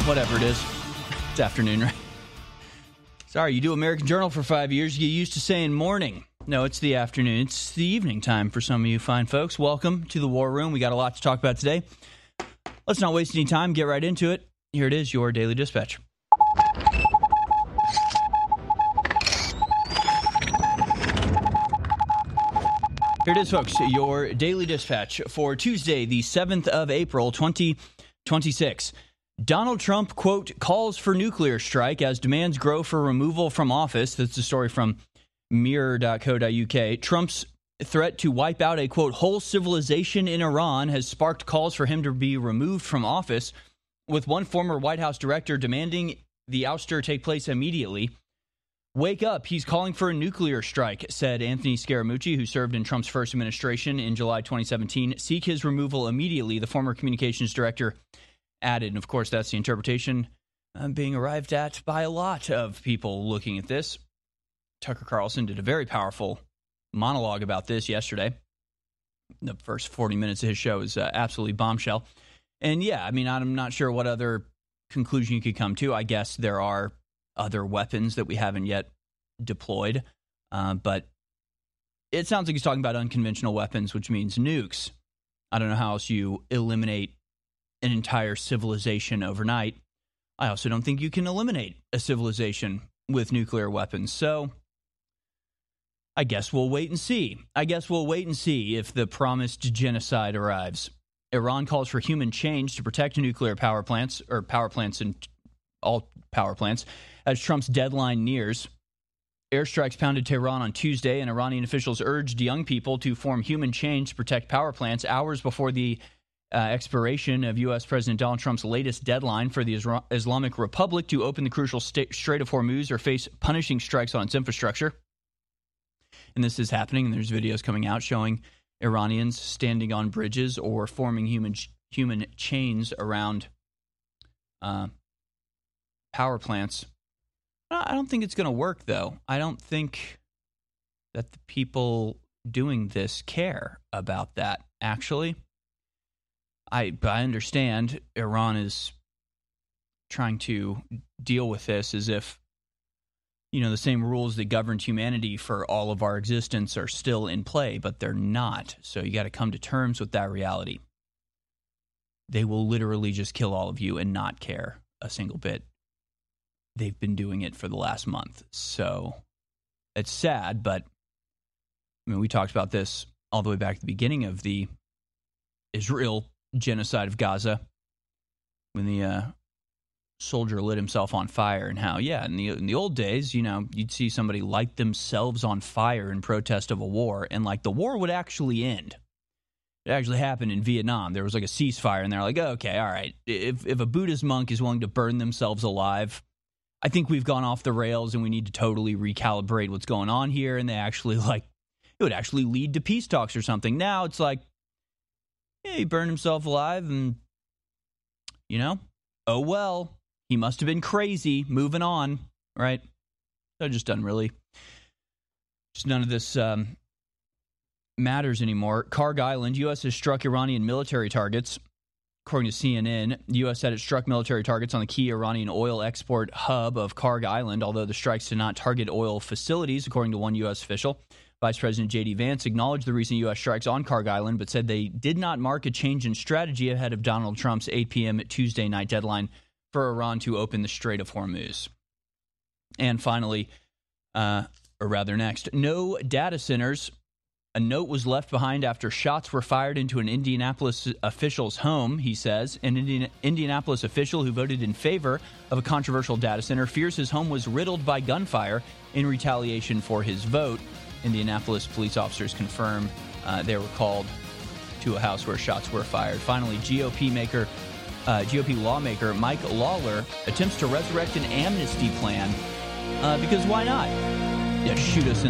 whatever it is. It's afternoon, right? Sorry, you do American Journal for 5 years. You get used to saying morning. No, it's the afternoon. It's the evening time for some of you fine folks. Welcome to the War Room. We got a lot to talk about today. Let's not waste any time. Get right into it. Here it is, your Daily Dispatch. Here it is, folks, your Daily Dispatch for Tuesday, the 7th of April, 2026. Donald Trump, quote, calls for nuclear strike as demands grow for removal from office. That's a story from mirror.co.uk. Trump's threat to wipe out a, quote, whole civilization in Iran has sparked calls for him to be removed from office, with one former White House director demanding the ouster take place immediately. Wake up, he's calling for a nuclear strike, said Anthony Scaramucci, who served in Trump's first administration in July 2017. Seek his removal immediately, the former communications director added. And of course, that's the interpretation being arrived at by a lot of people looking at this. Tucker Carlson did a very powerful monologue about this yesterday. The first 40 minutes of his show is absolutely bombshell. And yeah, I mean, I'm not sure what other conclusion you could come to. I guess there are other weapons that we haven't yet deployed. But it sounds like he's talking about unconventional weapons, which means nukes. I don't know how else you eliminate an entire civilization overnight. I also don't think you can eliminate a civilization with nuclear weapons. So I guess we'll wait and see. If the promised genocide arrives. Iran calls for human change to protect nuclear power plants, or power plants and all power plants, as Trump's deadline nears. Airstrikes pounded Tehran on Tuesday, and Iranian officials urged young people to form human change to protect power plants hours before the expiration of U.S. President Donald Trump's latest deadline for the Islamic Republic to open the crucial Strait of Hormuz or face punishing strikes on its infrastructure. And this is happening, and there's videos coming out showing Iranians standing on bridges or forming human chains around power plants. I don't think it's going to work, though. I don't think that the people doing this care about that, actually. I understand Iran is trying to deal with this as if, you know, the same rules that governed humanity for all of our existence are still in play, but they're not. So you got to come to terms with that reality. They will literally just kill all of you and not care a single bit. They've been doing it for the last month. So it's sad, but I mean, we talked about this all the way back at the beginning of the Israel genocide of Gaza, when the soldier lit himself on fire, and how, yeah, in the old days, you know, you'd see somebody light themselves on fire in protest of a war, and like the war would actually end. It actually happened in Vietnam. There was like a ceasefire, and they're like, okay, all right, if a Buddhist monk is willing to burn themselves alive, I think we've gone off the rails, and we need to totally recalibrate what's going on here. And they actually, like, it would actually lead to peace talks or something. Now it's like, yeah, he burned himself alive, and, you know, oh well, he must have been crazy, moving on, right? So it just doesn't really, just none of this matters anymore. Karg Island, U.S. has struck Iranian military targets. According to CNN, the U.S. said it struck military targets on the key Iranian oil export hub of Karg Island, although the strikes did not target oil facilities, according to one U.S. official. Vice President J.D. Vance acknowledged the recent U.S. strikes on Karg Island, but said they did not mark a change in strategy ahead of Donald Trump's 8 p.m. Tuesday night deadline for Iran to open the Strait of Hormuz. And finally, or rather next, no data centers. A note was left behind after shots were fired into an Indianapolis official's home, he says. An Indianapolis official who voted in favor of a controversial data center fears his home was riddled by gunfire in retaliation for his vote. Indianapolis police officers confirm they were called to a house where shots were fired. Finally, GOP lawmaker Mike Lawler attempts to resurrect an amnesty plan because why not? Yeah, shoot us in